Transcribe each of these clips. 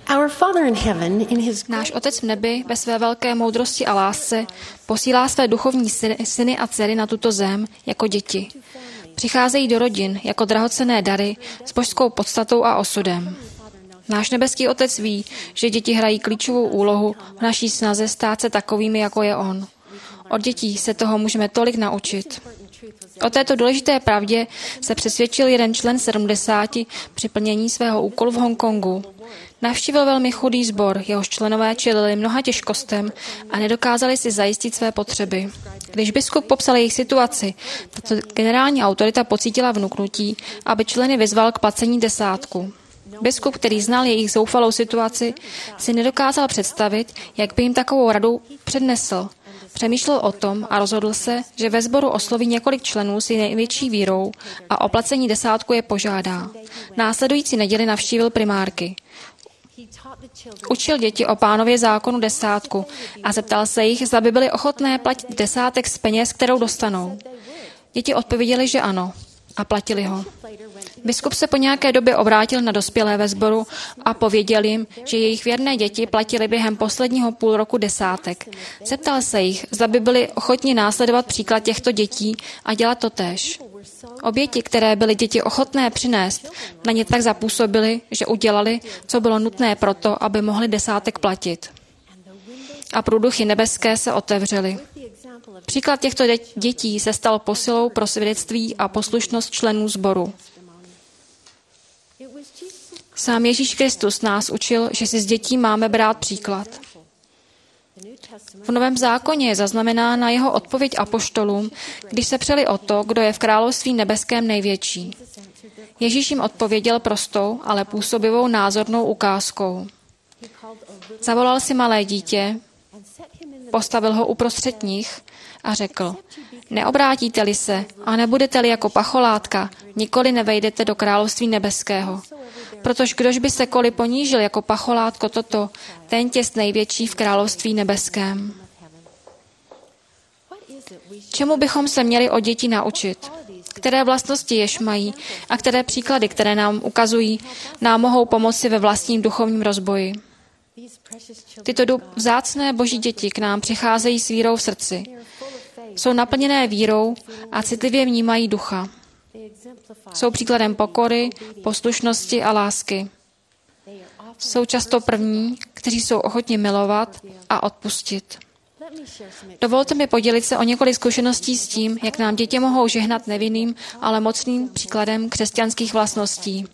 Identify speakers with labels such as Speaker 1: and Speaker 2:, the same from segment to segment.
Speaker 1: Our Father in heaven, in his
Speaker 2: Náš Otec v nebi ve své velké moudrosti a lásce posílá své duchovní syny a dcery na tuto zem jako děti. Přicházejí do rodin jako drahocenné dary s božskou podstatou a osudem. Náš nebeský Otec ví, že děti hrají klíčovou úlohu v naší snaze stát se takovými, jako je on. Od dětí se toho můžeme tolik naučit. O této důležité pravdě se přesvědčil jeden člen 70 při plnění svého úkolu v Hongkongu. Navštívil velmi chudý sbor, jehož členové čelili mnoha těžkostem a nedokázali si zajistit své potřeby. Když biskup popsal jejich situaci, tato generální autorita pocítila vnuknutí, aby členy vyzval k placení desátku. Biskup, který znal jejich zoufalou situaci, si nedokázal představit, jak by jim takovou radu přednesl. Přemýšlel o tom a rozhodl se, že ve sboru osloví několik členů s největší vírou a o placení desátku je požádá. Následující neděli navštívil primárky. Učil děti o Pánově zákonu desátku a zeptal se jich, zda by byli ochotné platit desátek z peněz, kterou dostanou. Děti odpověděli, že ano, a platili ho. Biskup se po nějaké době obrátil na dospělé ve sboru a pověděl jim, že jejich věrné děti platili během posledního půl roku desátek. Zeptal se jich, zda by byli ochotni následovat příklad těchto dětí a dělat to též. Oběti, které byly děti ochotné přinést, na ně tak zapůsobily, že udělali, co bylo nutné proto, aby mohli desátek platit. A průduchy nebeské se otevřely. Příklad těchto dětí se stal posilou pro svědectví a poslušnost členů sboru. Sám Ježíš Kristus nás učil, že si z dětí máme brát příklad. V Novém zákoně je zaznamenána jeho odpověď apoštolům, když se přeli o to, kdo je v království nebeském největší. Ježíš jim odpověděl prostou, ale působivou názornou ukázkou. Zavolal si malé dítě, postavil ho uprostřed nich a řekl: Neobrátíte-li se a nebudete-li jako pacholátka, nikoli nevejdete do království nebeského. Protože kdož by se koli ponížil jako pacholátko toto, ten těst největší v království nebeském. Čemu bychom se měli od dětí naučit? Které vlastnosti jež mají a které příklady, které nám ukazují, nám mohou pomoci ve vlastním duchovním rozboji? Tyto vzácné boží děti k nám přicházejí s vírou v srdci. Jsou naplněné vírou a citlivě vnímají ducha. Jsou příkladem pokory, poslušnosti a lásky. Jsou často první, kteří jsou ochotni milovat a odpustit. Dovolte mi podělit se o několik zkušeností s tím, jak nám děti mohou žehnat nevinným, ale mocným příkladem křesťanských vlastností.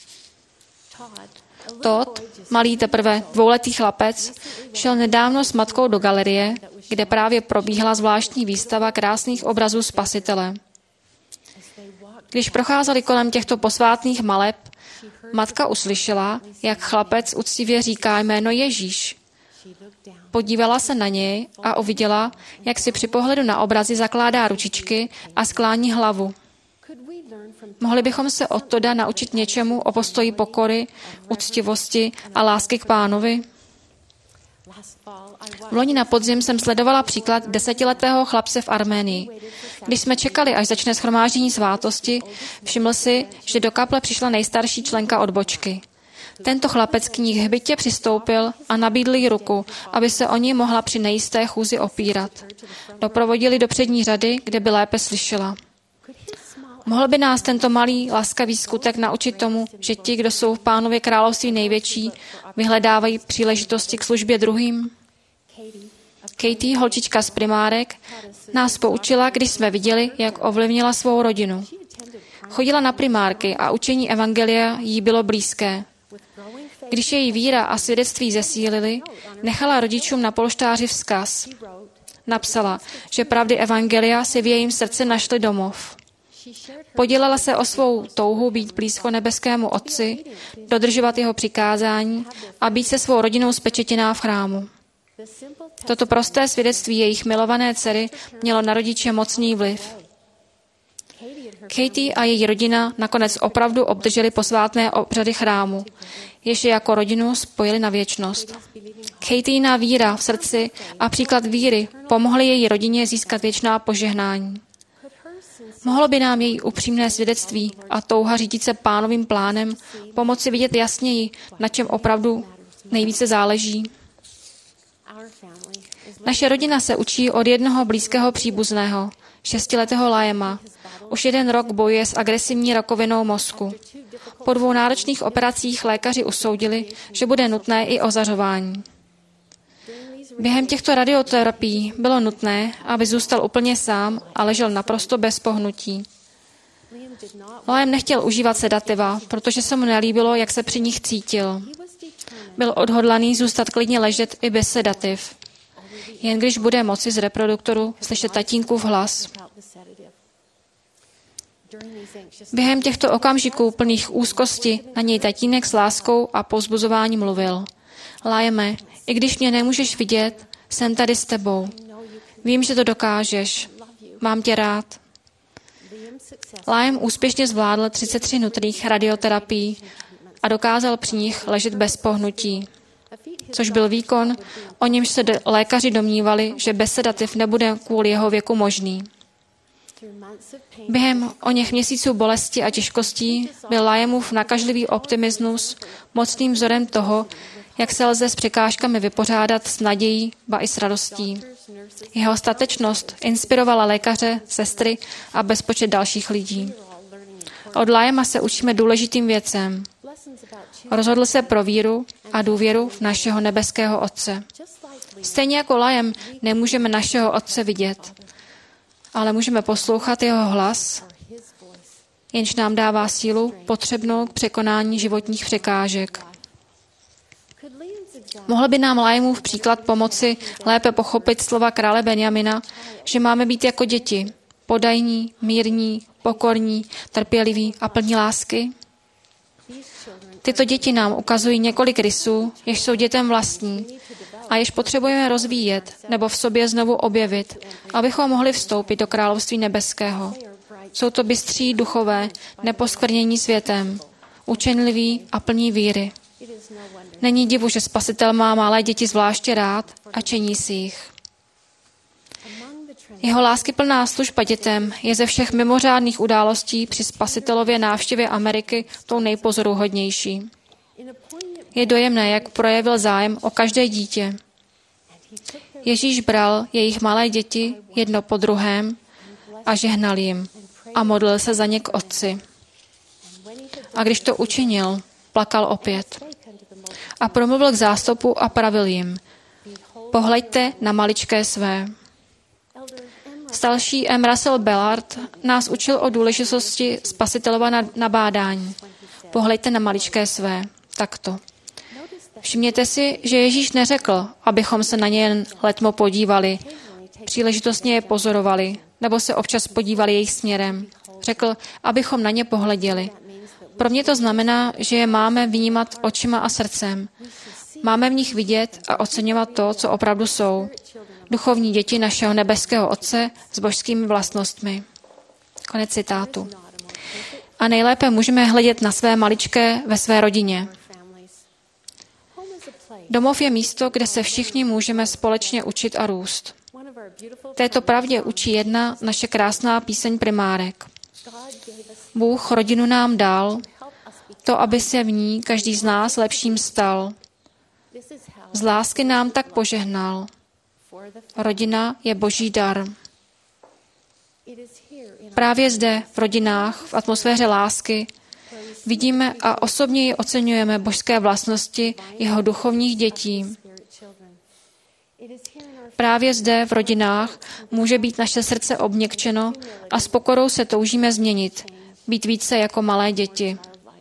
Speaker 2: Todd, malý teprve dvouletý chlapec, šel nedávno s matkou do galerie, kde právě probíhala zvláštní výstava krásných obrazů Spasitele. Když procházeli kolem těchto posvátných maleb, matka uslyšela, jak chlapec uctivě říká jméno Ježíš. Podívala se na něj a uviděla, jak si při pohledu na obrazy zakládá ručičky a sklání hlavu. Mohli bychom se od Todda naučit něčemu o postoji pokory, úctivosti a lásky k Pánovi? V loni na podzim jsem sledovala příklad 10letého chlapce v Arménii. Když jsme čekali, až začne shromáždění svátosti, všiml si, že do kaple přišla nejstarší členka odbočky. Tento chlapec k ní hbitě přistoupil a nabídl jí ruku, aby se o ní mohla při nejisté chůzi opírat. Doprovodili do přední řady, kde by lépe slyšela. Mohl by nás tento malý, laskavý skutek naučit tomu, že ti, kdo jsou v Pánově království největší, vyhledávají příležitosti k službě druhým? Katie, holčička z primárek, nás poučila, když jsme viděli, jak ovlivnila svou rodinu. Chodila na primárky a učení evangelia jí bylo blízké. Když její víra a svědectví zesílily, nechala rodičům na polštáři vzkaz. Napsala, že pravdy evangelia si v jejím srdci našly domov. Podělila se o svou touhu být blízko nebeskému Otci, dodržovat jeho přikázání a být se svou rodinou spečetěná v chrámu. Toto prosté svědectví jejich milované dcery mělo na rodiče mocný vliv. Katie a její rodina nakonec opravdu obdrželi posvátné obřady chrámu, jež je jako rodinu spojili na věčnost. Katieina víra v srdci a příklad víry pomohly její rodině získat věčná požehnání. Mohlo by nám její upřímné svědectví a touha řídit se Pánovým plánem pomoci vidět jasněji, na čem opravdu nejvíce záleží. Naše rodina se učí od jednoho blízkého příbuzného, 6letého Liama. Už 1 rok bojuje s agresivní rakovinou mozku. Po 2 náročných operacích lékaři usoudili, že bude nutné i ozařování. Během těchto radioterapií bylo nutné, aby zůstal úplně sám a ležel naprosto bez pohnutí. Liam nechtěl užívat sedativa, protože se mu nelíbilo, jak se při nich cítil. Byl odhodlaný zůstat klidně ležet i bez sedativ. Jen když bude moci z reproduktoru slyšet tatínkův hlas. Během těchto okamžiků plných úzkosti na něj tatínek s láskou a povzbuzováním mluvil. Liame, i když mě nemůžeš vidět, jsem tady s tebou. Vím, že to dokážeš. Mám tě rád. Liam úspěšně zvládl 33 nutných radioterapií a dokázal při nich ležet bez pohnutí. Což byl výkon, o němž se lékaři domnívali, že bez sedativ nebude kvůli jeho věku možný. Během oněch měsíců bolesti a těžkostí byl Liamův nakažlivý optimismus mocným vzorem toho, jak se lze s překážkami vypořádat s nadějí, ba i s radostí. Jeho statečnost inspirovala lékaře, sestry a bezpočet dalších lidí. Od Liama se učíme důležitým věcem. Rozhodl se pro víru a důvěru v našeho nebeského Otce. Stejně jako Liam nemůžeme našeho Otce vidět, ale můžeme poslouchat jeho hlas, jenž nám dává sílu potřebnou k překonání životních překážek. Mohl by nám Liamův příklad pomoci lépe pochopit slova krále Benjamina, že máme být jako děti, podajní, mírní, pokorní, trpěliví a plní lásky? Tyto děti nám ukazují několik rysů, jež jsou dětem vlastní a jež potřebujeme rozvíjet nebo v sobě znovu objevit, abychom mohli vstoupit do království nebeského. Jsou to bystří duchové, neposkvrnění světem, učenliví a plní víry. Není divu, že Spasitel má malé děti zvláště rád a čení si jich. Jeho láskyplná služba dětem je ze všech mimořádných událostí při Spasitelově návštěvě Ameriky tou nejpozoruhodnější. Je dojemné, jak projevil zájem o každé dítě. Ježíš bral jejich malé děti jedno po druhém a žehnal jim a modlil se za ně k Otci. A když to učinil, plakal opět. A promluvil k zástupu a pravil jim: Pohleďte na maličké své. Starší M. Russell Ballard nás učil o důležitosti Spasitelova nabádání. Pohleďte na maličké své. Takto. Všimněte si, že Ježíš neřekl, abychom se na ně jen letmo podívali, příležitostně je pozorovali, nebo se občas podívali jejich směrem. Řekl, abychom na ně pohleděli. Pro mě to znamená, že je máme vnímat očima a srdcem. Máme v nich vidět a oceňovat to, co opravdu jsou. Duchovní děti našeho nebeského Otce s božskými vlastnostmi. Konec citátu. A nejlépe můžeme hledět na své maličké ve své rodině. Domov je místo, kde se všichni můžeme společně učit a růst. Této pravdě učí jedna naše krásná píseň primárek. Bůh rodinu nám dal, to, aby se v ní každý z nás lepším stal. Z lásky nám tak požehnal. Rodina je boží dar. Právě zde, v rodinách, v atmosféře lásky, vidíme a osobněji oceňujeme božské vlastnosti jeho duchovních dětí. Právě zde, v rodinách, může být naše srdce obměkčeno a s pokorou se toužíme změnit, být více jako malé děti.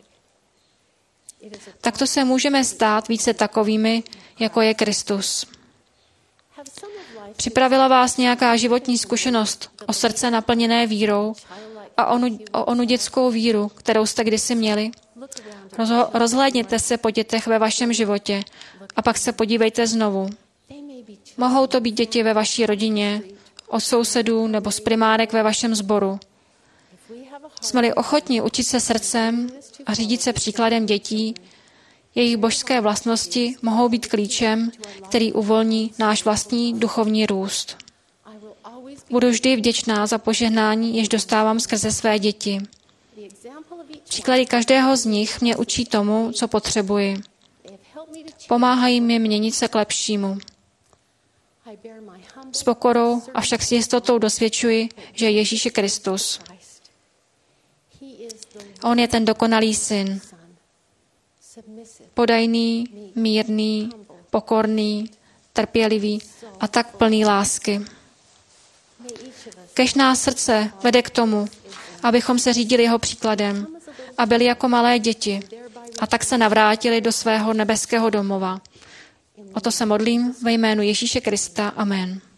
Speaker 2: Takto se můžeme stát více takovými, jako je Kristus. Připravila vás nějaká životní zkušenost o srdce naplněné vírou a o onu dětskou víru, kterou jste kdysi měli? Rozhlédněte se po dětech ve vašem životě a pak se podívejte znovu. Mohou to být děti ve vaší rodině, od sousedů nebo z primárek ve vašem sboru. Jsme-li ochotni učit se srdcem a řídit se příkladem dětí, jejich božské vlastnosti mohou být klíčem, který uvolní náš vlastní duchovní růst. Budu vždy vděčná za požehnání, jež dostávám skrze své děti. Příklady každého z nich mě učí tomu, co potřebuji. Pomáhají mi měnit se k lepšímu. S pokorou, avšak s jistotou dosvědčuji, že Ježíš je Kristus. On je ten dokonalý syn. Podajný, mírný, pokorný, trpělivý a tak plný lásky. Kéž nás srdce vede k tomu, abychom se řídili jeho příkladem a byli jako malé děti a tak se navrátili do svého nebeského domova. O to se modlím ve jménu Ježíše Krista. Amen.